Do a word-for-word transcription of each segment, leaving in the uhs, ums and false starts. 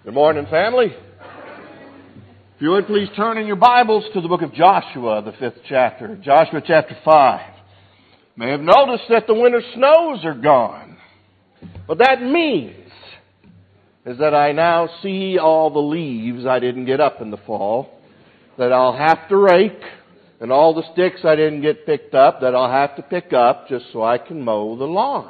Good morning, family. If you would please turn in your Bibles to the book of Joshua, the fifth chapter. Joshua chapter five. You may have noticed that the winter snows are gone. What that means is that I now see all the leaves I didn't get up in the fall, that I'll have to rake, and all the sticks I didn't get picked up that I'll have to pick up just so I can mow the lawn.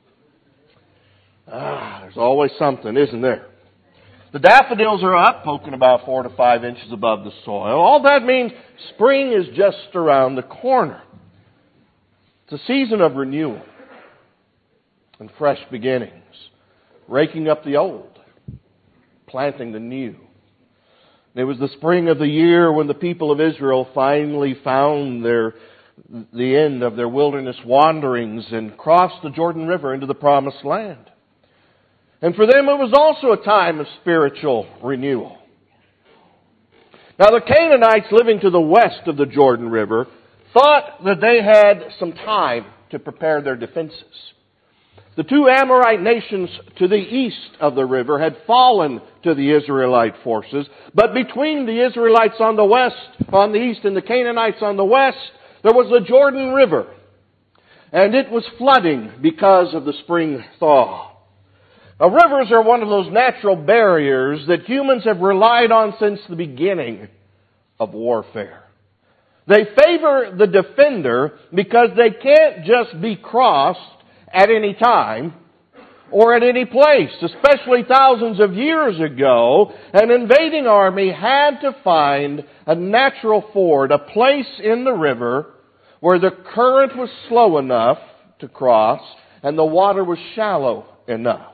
Ah, there's always something, isn't there? The daffodils are up, poking about four to five inches above the soil. All that means spring is just around the corner. It's a season of renewal and fresh beginnings, raking up the old, planting the new. It was the spring of the year when the people of Israel finally found their the end of their wilderness wanderings and crossed the Jordan River into the Promised Land. And for them it was also a time of spiritual renewal. Now the Canaanites living to the west of the Jordan River thought that they had some time to prepare their defenses. The two Amorite nations to the east of the river had fallen to the Israelite forces, but between the Israelites on the west, on the east, and the Canaanites on the west, there was the Jordan River. And it was flooding because of the spring thaw. Now, rivers are one of those natural barriers that humans have relied on since the beginning of warfare. They favor the defender because they can't just be crossed at any time or at any place. Especially thousands of years ago, an invading army had to find a natural ford, a place in the river where the current was slow enough to cross and the water was shallow enough.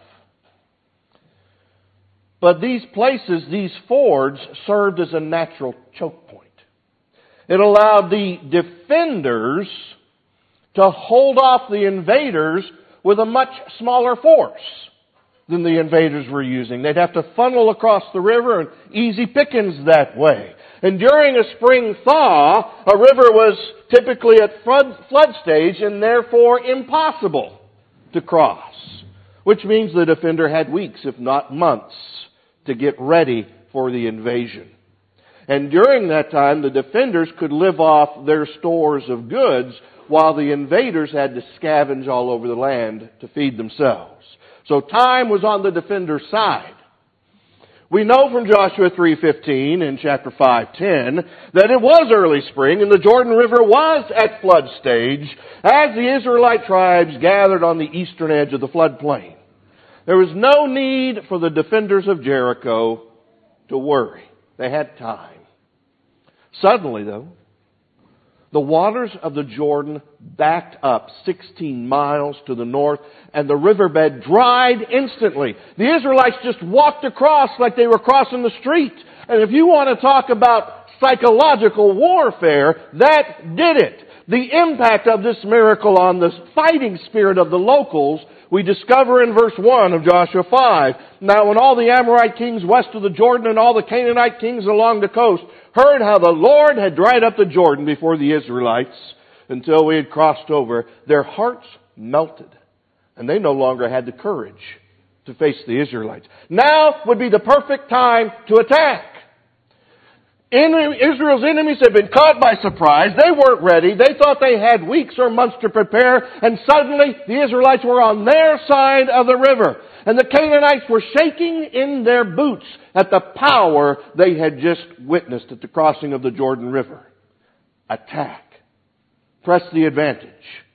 But these places, these fords, served as a natural choke point. It allowed the defenders to hold off the invaders with a much smaller force than the invaders were using. They'd have to funnel across the river, and easy pickings that way. And during a spring thaw, a river was typically at flood, flood stage and therefore impossible to cross. Which means the defender had weeks, if not months, to get ready for the invasion. And during that time, the defenders could live off their stores of goods while the invaders had to scavenge all over the land to feed themselves. So time was on the defender's side. We know from Joshua three fifteen and chapter five ten that it was early spring and the Jordan River was at flood stage as the Israelite tribes gathered on the eastern edge of the floodplain. There was no need for the defenders of Jericho to worry. They had time. Suddenly, though, the waters of the Jordan backed up sixteen miles to the north, and the riverbed dried instantly. The Israelites just walked across like they were crossing the street. And if you want to talk about psychological warfare, that did it. The impact of this miracle on the fighting spirit of the locals we discover in verse one of Joshua five. Now when all the Amorite kings west of the Jordan and all the Canaanite kings along the coast heard how the Lord had dried up the Jordan before the Israelites until we had crossed over, their hearts melted, and they no longer had the courage to face the Israelites. Now would be the perfect time to attack. Israel's enemies had been caught by surprise. They weren't ready. They thought they had weeks or months to prepare. And suddenly the Israelites were on their side of the river. And the Canaanites were shaking in their boots at the power they had just witnessed at the crossing of the Jordan River. Attack. Press the advantage.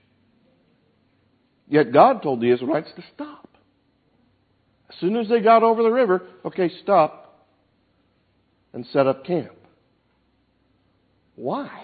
Yet God told the Israelites to stop. As soon as they got over the river, okay, stop and set up camp. Why?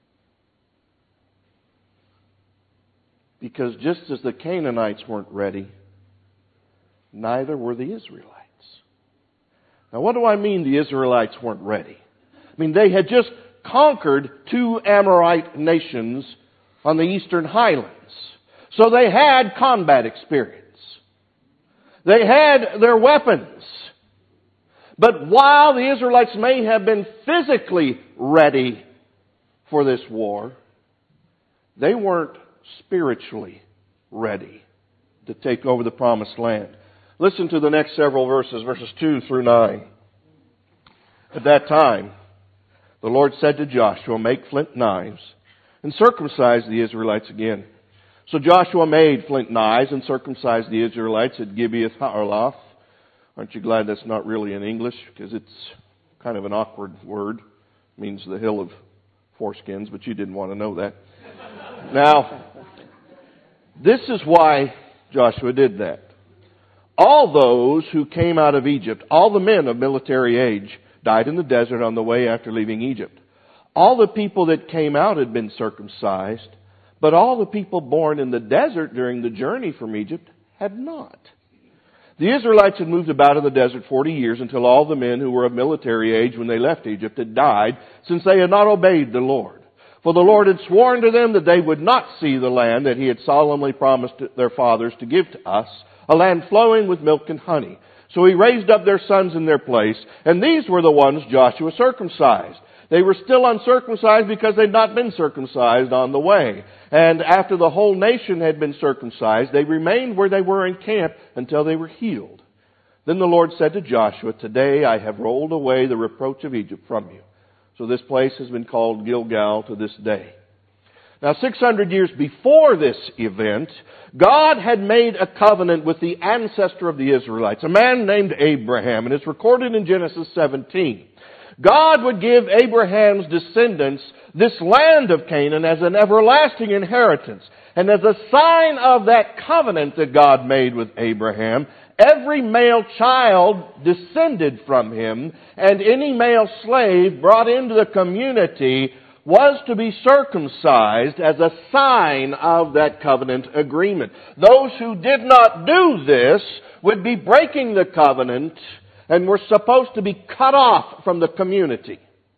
Because just as the Canaanites weren't ready, neither were the Israelites. Now what do I mean the Israelites weren't ready? I mean they had just conquered two Amorite nations on the eastern highlands. So they had combat experience. They had their weapons. But while the Israelites may have been physically ready for this war, they weren't spiritually ready to take over the Promised Land. Listen to the next several verses, verses two through nine. At that time, the Lord said to Joshua, make flint knives and circumcise the Israelites again. So Joshua made flint knives and circumcised the Israelites at Gibeath Haaraloth. Aren't you glad that's not really in English? Because it's kind of an awkward word. It means the hill of foreskins, but you didn't want to know that. Now, this is why Joshua did that. All those who came out of Egypt, all the men of military age, died in the desert on the way after leaving Egypt. All the people that came out had been circumcised, but all the people born in the desert during the journey from Egypt had not. The Israelites had moved about in the desert forty years until all the men who were of military age when they left Egypt had died, since they had not obeyed the Lord. For the Lord had sworn to them that they would not see the land that He had solemnly promised their fathers to give to us, a land flowing with milk and honey. So He raised up their sons in their place, and these were the ones Joshua circumcised. They were still uncircumcised because they had not been circumcised on the way. And after the whole nation had been circumcised, they remained where they were in camp until they were healed. Then the Lord said to Joshua, today I have rolled away the reproach of Egypt from you. So this place has been called Gilgal to this day. Now, six hundred years before this event, God had made a covenant with the ancestor of the Israelites, a man named Abraham, and it's recorded in Genesis seventeen. God would give Abraham's descendants this land of Canaan as an everlasting inheritance. And as a sign of that covenant that God made with Abraham, every male child descended from him, and any male slave brought into the community was to be circumcised as a sign of that covenant agreement. Those who did not do this would be breaking the covenant and were supposed to be cut off from the community.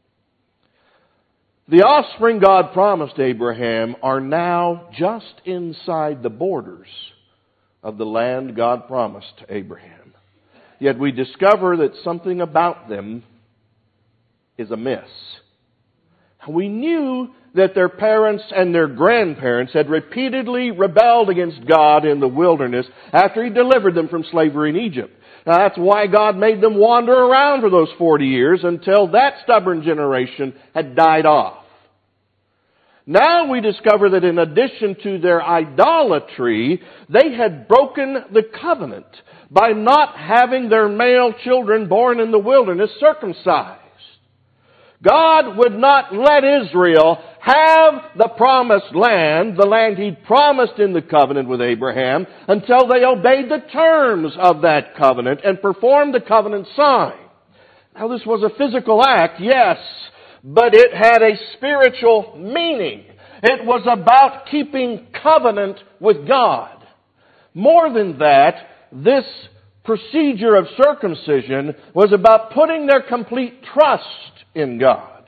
The offspring God promised Abraham are now just inside the borders of the land God promised Abraham. Yet we discover that something about them is amiss. We knew that their parents and their grandparents had repeatedly rebelled against God in the wilderness after He delivered them from slavery in Egypt. Now that's why God made them wander around for those forty years until that stubborn generation had died off. Now we discover that in addition to their idolatry, they had broken the covenant by not having their male children born in the wilderness circumcised. God would not let Israel have the promised land, the land He'd promised in the covenant with Abraham, until they obeyed the terms of that covenant and performed the covenant sign. Now this was a physical act, yes, but it had a spiritual meaning. It was about keeping covenant with God. More than that, this procedure of circumcision was about putting their complete trust in God.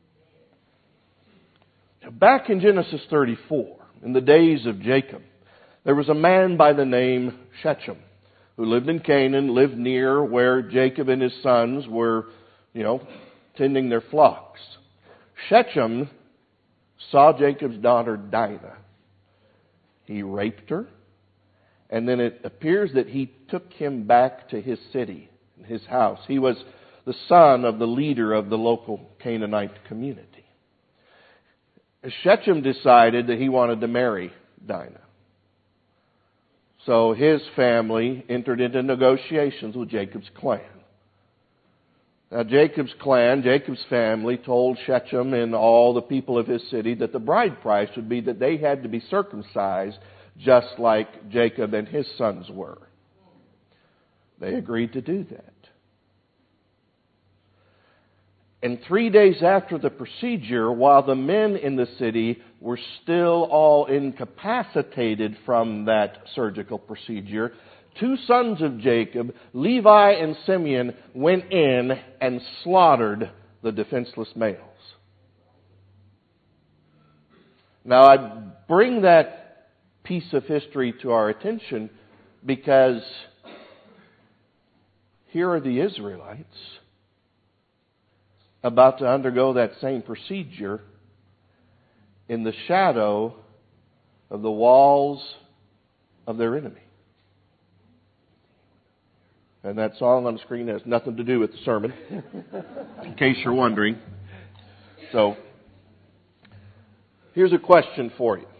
Now, back in Genesis thirty-four, in the days of Jacob, there was a man by the name Shechem who lived in Canaan, lived near where Jacob and his sons were, you know, tending their flocks. Shechem saw Jacob's daughter Dinah. He raped her, and then it appears that he took him back to his city, his house. He was the son of the leader of the local Canaanite community. Shechem decided that he wanted to marry Dinah. So his family entered into negotiations with Jacob's clan. Now Jacob's clan, Jacob's family told Shechem and all the people of his city that the bride price would be that they had to be circumcised just like Jacob and his sons were. They agreed to do that. And three days after the procedure, while the men in the city were still all incapacitated from that surgical procedure, two sons of Jacob, Levi and Simeon, went in and slaughtered the defenseless males. Now, I bring that piece of history to our attention because here are the Israelites about to undergo that same procedure in the shadow of the walls of their enemy. And that song on the screen has nothing to do with the sermon, in case you're wondering. So, here's a question for you.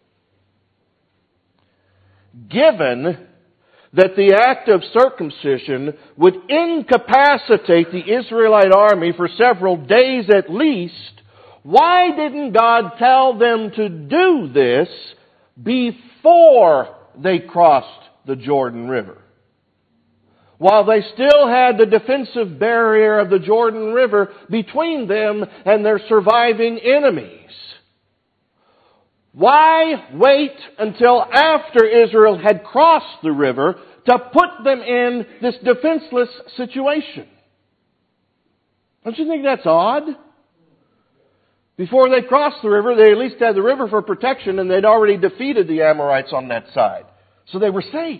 Given that the act of circumcision would incapacitate the Israelite army for several days at least, why didn't God tell them to do this before they crossed the Jordan River? While they still had the defensive barrier of the Jordan River between them and their surviving enemies. Why wait until after Israel had crossed the river to put them in this defenseless situation? Don't you think that's odd? Before they crossed the river, they at least had the river for protection, and they'd already defeated the Amorites on that side. So they were safe.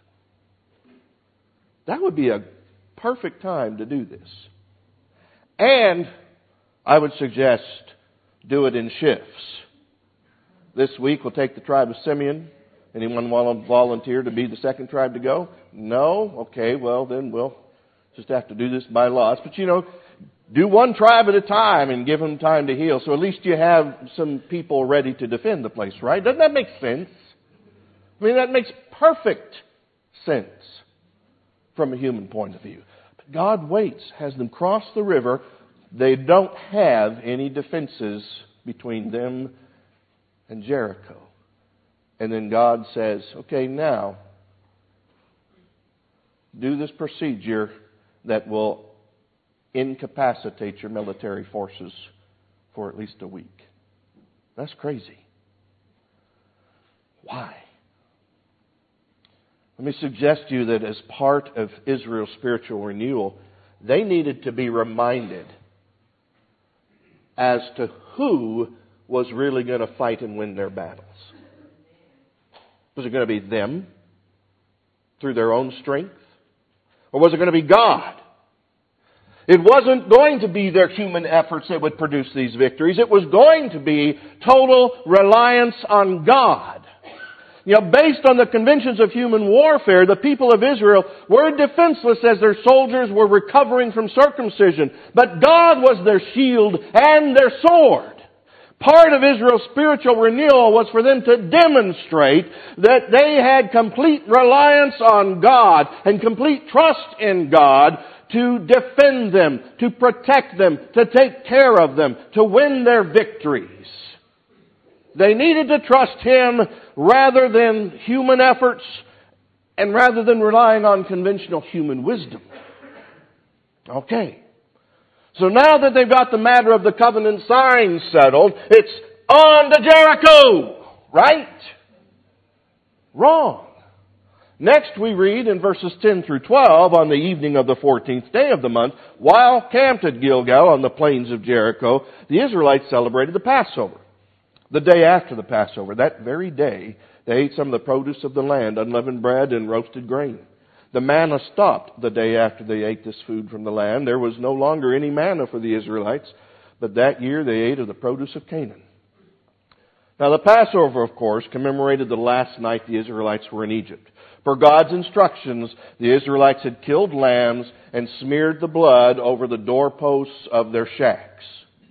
That would be a perfect time to do this. And I would suggest do it in shifts. This week we'll take the tribe of Simeon. Anyone want to volunteer to be the second tribe to go? No? Okay, well then we'll just have to do this by lots. But you know, do one tribe at a time and give them time to heal. So at least you have some people ready to defend the place, right? Doesn't that make sense? I mean, that makes perfect sense from a human point of view. But God waits, has them cross the river. They don't have any defenses between them and Jericho. And then God says, okay, now do this procedure that will incapacitate your military forces for at least a week. That's crazy. Why? Let me suggest to you that as part of Israel's spiritual renewal, they needed to be reminded as to who was really going to fight and win their battles. Was it going to be them through their own strength? Or was it going to be God? It wasn't going to be their human efforts that would produce these victories. It was going to be total reliance on God. You know, based on the conventions of human warfare, the people of Israel were defenseless as their soldiers were recovering from circumcision. But God was their shield and their sword. Part of Israel's spiritual renewal was for them to demonstrate that they had complete reliance on God and complete trust in God to defend them, to protect them, to take care of them, to win their victories. They needed to trust Him rather than human efforts and rather than relying on conventional human wisdom. Okay. So now that they've got the matter of the covenant sign settled, it's on to Jericho, right? Wrong. Next we read in verses ten through twelve, on the evening of the fourteenth day of the month, while camped at Gilgal on the plains of Jericho, the Israelites celebrated the Passover. The day after the Passover, that very day, they ate some of the produce of the land, unleavened bread and roasted grain. The manna stopped the day after they ate this food from the land. There was no longer any manna for the Israelites, but that year they ate of the produce of Canaan. Now the Passover, of course, commemorated the last night the Israelites were in Egypt. Per God's instructions, the Israelites had killed lambs and smeared the blood over the doorposts of their shacks.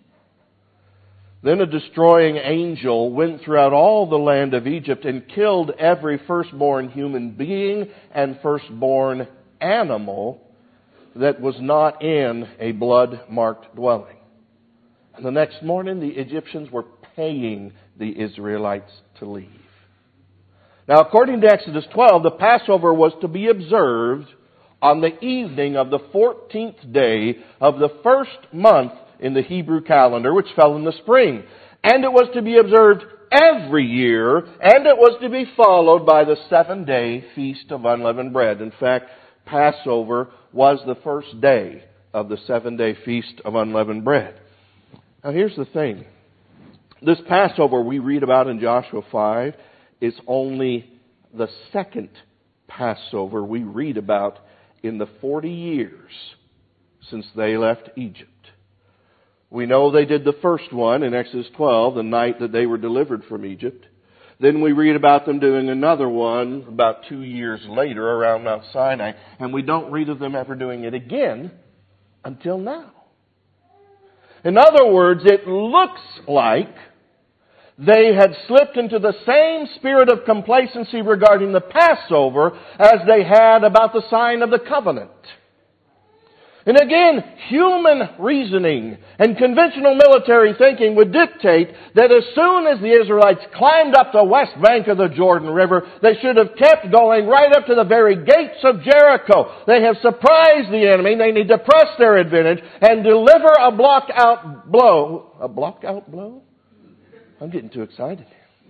Then a destroying angel went throughout all the land of Egypt and killed every firstborn human being and firstborn animal that was not in a blood-marked dwelling. And the next morning, the Egyptians were paying the Israelites to leave. Now, according to Exodus twelve, the Passover was to be observed on the evening of the fourteenth day of the first month in the Hebrew calendar, which fell in the spring. And it was to be observed every year, and it was to be followed by the seven-day Feast of Unleavened Bread. In fact, Passover was the first day of the seven-day Feast of Unleavened Bread. Now here's the thing. This Passover we read about in Joshua five is only the second Passover we read about in the forty years since they left Egypt. We know they did the first one in Exodus twelve, the night that they were delivered from Egypt. Then we read about them doing another one about two years later around Mount Sinai, and we don't read of them ever doing it again until now. In other words, it looks like they had slipped into the same spirit of complacency regarding the Passover as they had about the sign of the covenant. And again, human reasoning and conventional military thinking would dictate that as soon as the Israelites climbed up the west bank of the Jordan River, they should have kept going right up to the very gates of Jericho. They have surprised the enemy. They need to press their advantage and deliver a block-out blow. A block-out blow? I'm getting too excited.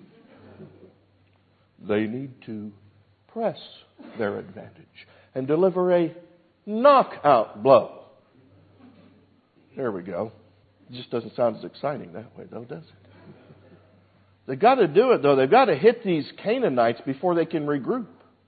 They need to press their advantage and deliver a knockout blow. There we go. It just doesn't sound as exciting that way, though, does it? They've got to do it, though. They've got to hit these Canaanites before they can regroup.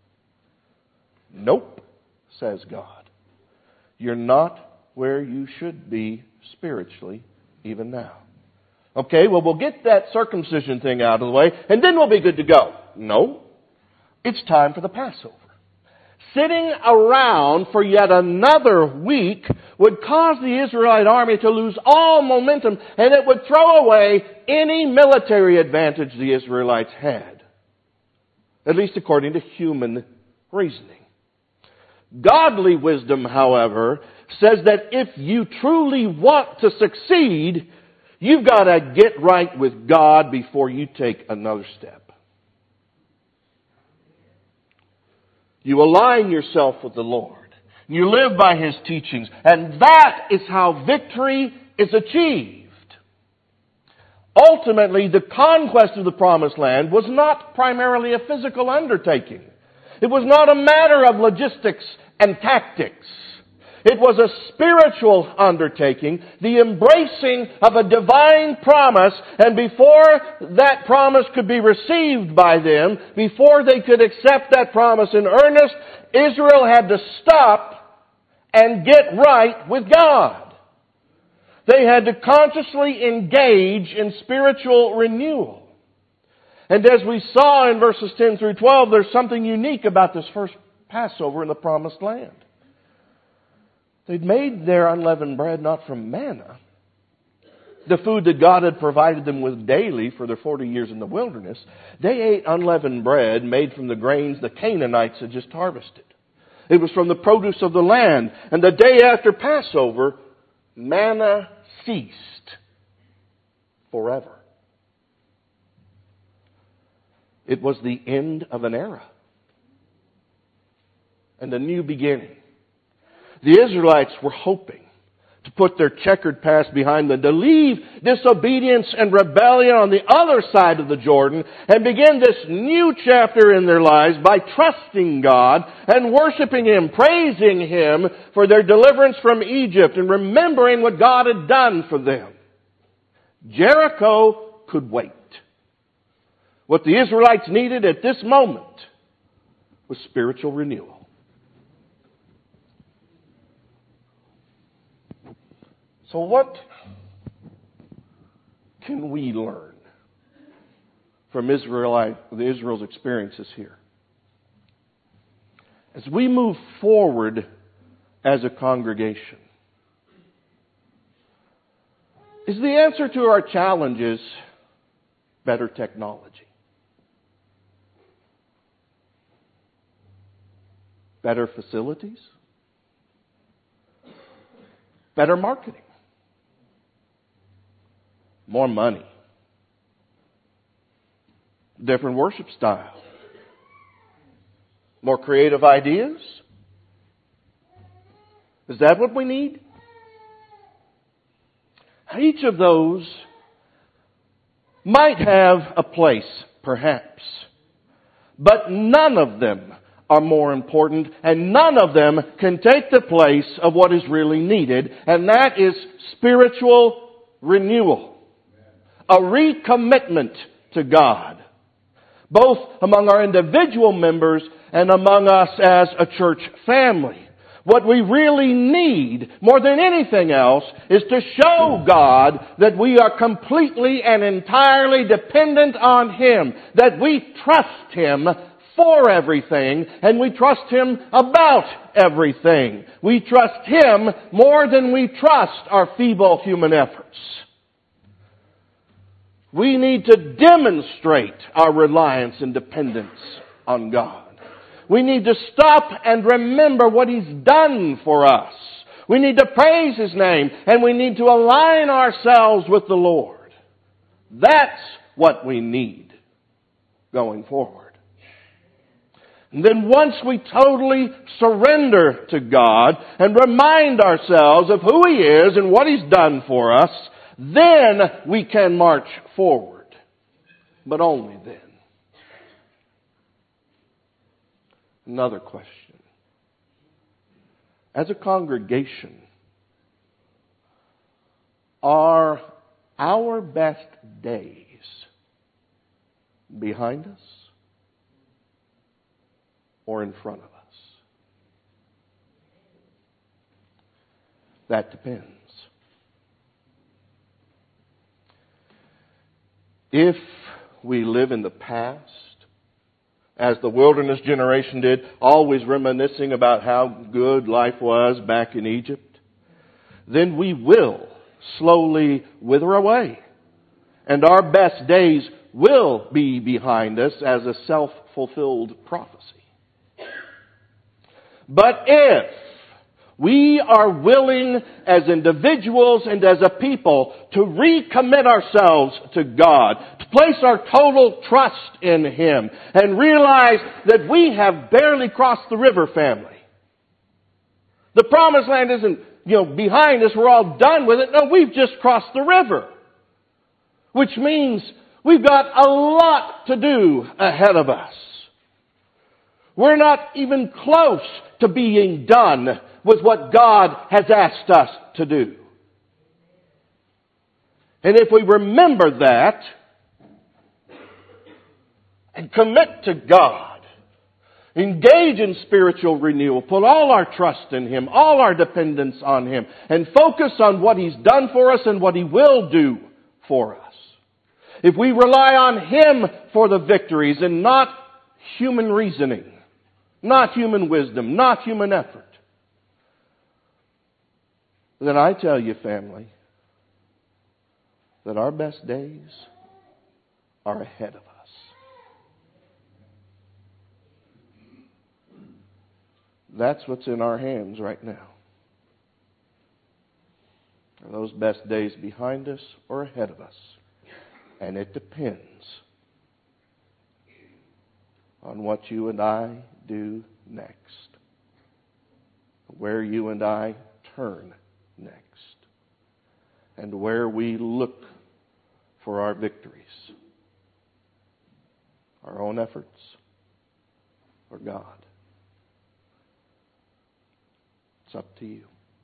Nope, says God. You're not where you should be spiritually even now. Okay, well, we'll get that circumcision thing out of the way, and then we'll be good to go. No, it's time for the Passover. Sitting around for yet another week would cause the Israelite army to lose all momentum, and it would throw away any military advantage the Israelites had. At least according to human reasoning. Godly wisdom, however, says that if you truly want to succeed, you've got to get right with God before you take another step. You align yourself with the Lord. You live by His teachings. And that is how victory is achieved. Ultimately, the conquest of the Promised Land was not primarily a physical undertaking. It was not a matter of logistics and tactics. It was a spiritual undertaking, the embracing of a divine promise, and before that promise could be received by them, before they could accept that promise in earnest, Israel had to stop and get right with God. They had to consciously engage in spiritual renewal. And as we saw in verses ten through twelve, there's something unique about this first Passover in the Promised Land. They'd made their unleavened bread not from manna, the food that God had provided them with daily for their forty years in the wilderness. They ate unleavened bread made from the grains the Canaanites had just harvested. It was from the produce of the land. And the day after Passover, manna ceased forever. It was the end of an era and a new beginning. The Israelites were hoping to put their checkered past behind them, to leave disobedience and rebellion on the other side of the Jordan and begin this new chapter in their lives by trusting God and worshiping Him, praising Him for their deliverance from Egypt and remembering what God had done for them. Jericho could wait. What the Israelites needed at this moment was spiritual renewal. So what can we learn from Israelite, Israel's experiences here? As we move forward as a congregation, is the answer to our challenges better technology? Better facilities? Better marketing? More money? Different worship style? More creative ideas? Is that what we need? Each of those might have a place, perhaps. But none of them are more important, and none of them can take the place of what is really needed, and that is spiritual renewal. A recommitment to God, both among our individual members and among us as a church family. What we really need, more than anything else, is to show God that we are completely and entirely dependent on Him, that we trust Him for everything, and we trust Him about everything. We trust Him more than we trust our feeble human efforts. We need to demonstrate our reliance and dependence on God. We need to stop and remember what He's done for us. We need to praise His name, and we need to align ourselves with the Lord. That's what we need going forward. And then once we totally surrender to God and remind ourselves of who He is and what He's done for us, then we can march forward. But only then. Another question. As a congregation, are our best days behind us or in front of us? That depends. If we live in the past, as the wilderness generation did, always reminiscing about how good life was back in Egypt, then we will slowly wither away. And our best days will be behind us as a self-fulfilled prophecy. But if we are willing as individuals and as a people to recommit ourselves to God, to place our total trust in Him, and realize that we have barely crossed the river, family. The promised land isn't, you know, behind us, we're all done with it. No, we've just crossed the river. Which means we've got a lot to do ahead of us. We're not even close to being done with what God has asked us to do. And if we remember that and commit to God, engage in spiritual renewal, put all our trust in Him, all our dependence on Him, and focus on what He's done for us and what He will do for us. If we rely on Him for the victories and not human reasoning, not human wisdom, not human effort, then I tell you, family, that our best days are ahead of us. That's what's in our hands right now. Are those best days behind us or ahead of us? And it depends on what you and I do next. Where you and I turn next. And where we look for our victories. Our own efforts or God. It's up to you.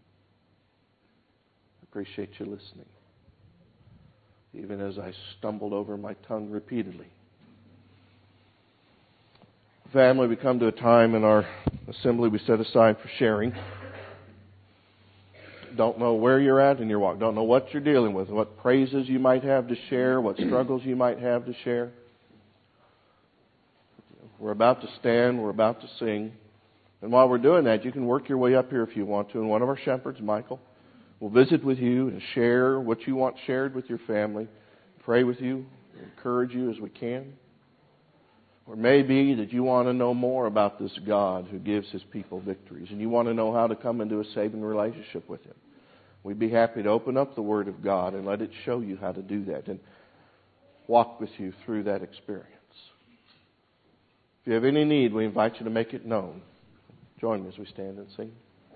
I appreciate you listening. Even as I stumbled over my tongue repeatedly. Family, we come to a time in our assembly we set aside for sharing. Don't know where you're at in your walk. Don't know what you're dealing with. What praises you might have to share. What struggles you might have to share. We're about to stand. We're about to sing. And while we're doing that, you can work your way up here if you want to. And one of our shepherds, Michael, will visit with you and share what you want shared with your family. Pray with you. Encourage you as we can. Or maybe that you want to know more about this God who gives His people victories. And you want to know how to come into a saving relationship with Him. We'd be happy to open up the Word of God and let it show you how to do that. And walk with you through that experience. If you have any need, we invite you to make it known. Join me as we stand and sing.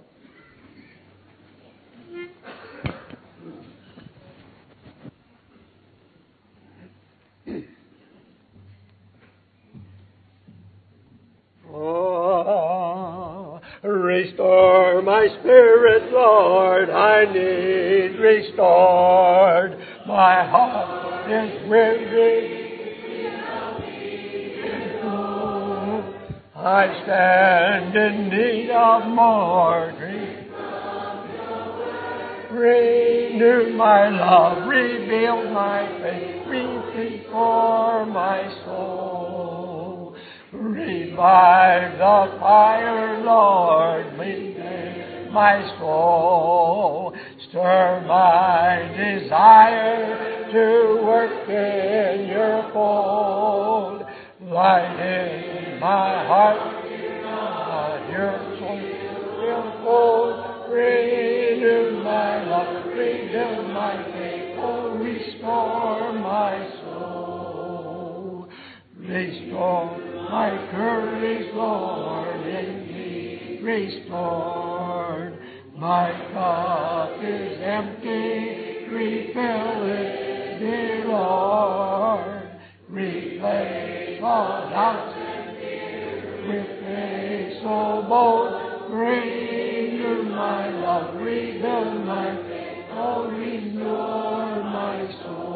Oh, restore my spirit, Lord, I need restored. My heart is weary. I stand in need of more grace. Renew my love, rebuild my faith, restore my soul. Revive the fire, Lord, within my soul. Stir my desire to work in your fold. Light in my heart, God, your soul will fold. Renew my love, renew my faith, oh, restore my soul. Restore my courage, Lord, in me restored. My cup is empty, refill it, dear Lord. Replace all doubts with faith so bold. Renew my love, rebuild my faith, oh, restore my soul.